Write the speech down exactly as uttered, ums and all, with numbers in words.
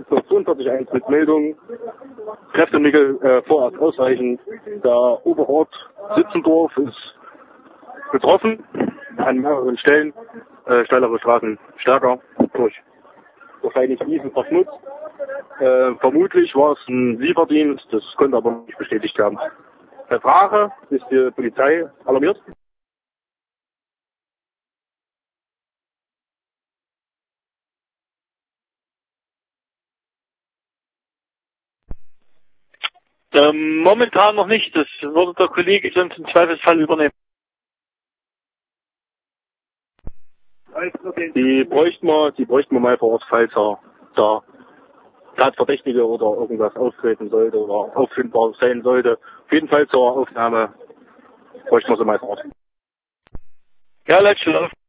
zweiundvierzig eins mit Meldung. Kräftemittel äh, vorerst ausreichend. Der Oberort Sitzendorf ist betroffen an mehreren Stellen. Äh, steilere Straßen stärker durch wahrscheinlich Wiesen verschmutzt. Äh, vermutlich war es ein Lieferdienst, das konnte aber nicht bestätigt werden. Bei Frage ist die Polizei alarmiert. Ähm, momentan noch nicht. Das würde der Kollege sonst im Zweifelsfall übernehmen. Die bräuchten wir, die bräuchten wir mal vor Ort, falls er da Tatverdächtige oder irgendwas auftreten sollte oder auffindbar sein sollte. Auf jeden Fall zur Aufnahme bräuchten wir sie mal vor Ort. Ja, Leitstelle auf.